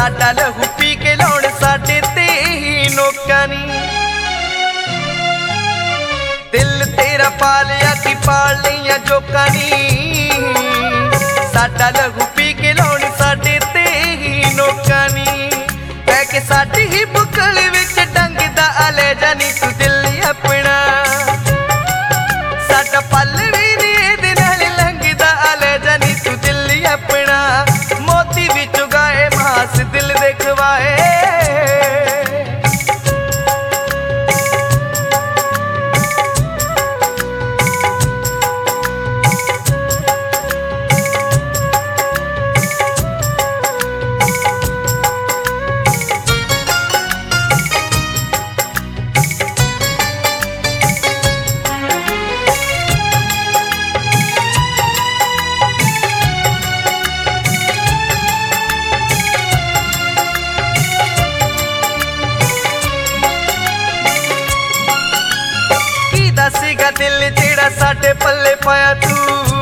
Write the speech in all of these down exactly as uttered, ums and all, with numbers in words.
साडा लहू पी के लाउण साडे ते ही नोकां नी। दिल तेरा पालिया की पाल लिया जोकां नी। साडा लहू पी के लाउण साडे ते ही नोकां नी। पै के साडी ही बुकल विच डंगदा आले जानी तू दिल अपना। साडा पल भी नी इहदे नाल लंघदा आले जानी तू दिल अपना। मोती भी चुगाए मास दिल दे खवाए। दसेगा दिल जेड़ा साडे पल्ले पाया तू।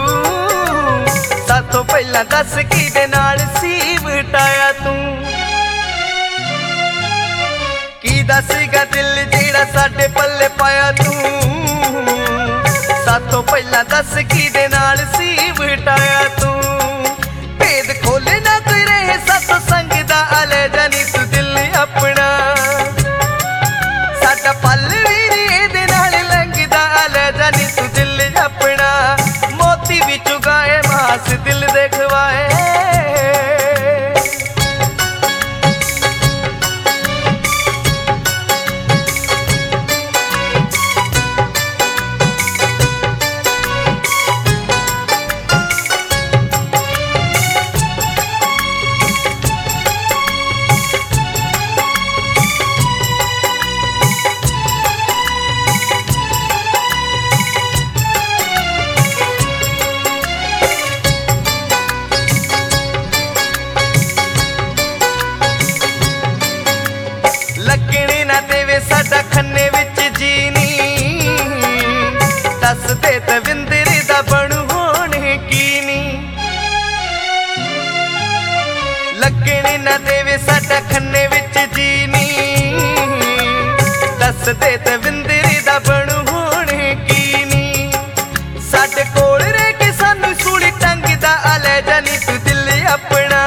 साथों पहला दस किदे नाल सी वटाया तू। की दसेगा दिल जेड़ा साडे पल्ले पाया तू। साथों पहला दस किदे नाल सी वटाया तू। भेद खोले ना कोई रहे साथों संग दा आले जानी तू दिल अपना। साडा पल भी नी इहदे नाल लंघदा आले जानी तू दिल अपना। मोती भी चुगाए मास दिल दे खवाए। लगने ना देवे साडा खन्ने विच जीनी। दस दे दविंदर दा बनू होने कीनी। लगने ना देवे साडा खन्ने विच जीनी। दस दे दविंदर दा बनू होने कीनी। साडे कोल रह के सानू सूली टंगदा आले जानी तू दिल अपना।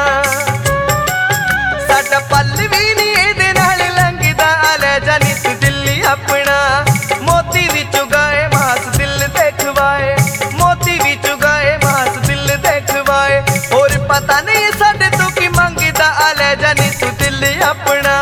साडा पल भी नी इहदे नाल लंघदा आले जानी तू दिल अपना। मोती भी चुगाए मास दिल दे खवाए। मोती भी चुगाए मास दिल दे खवाए। और पता नहीं साडे तो की मंगदा आले जानी तू दिल अपना।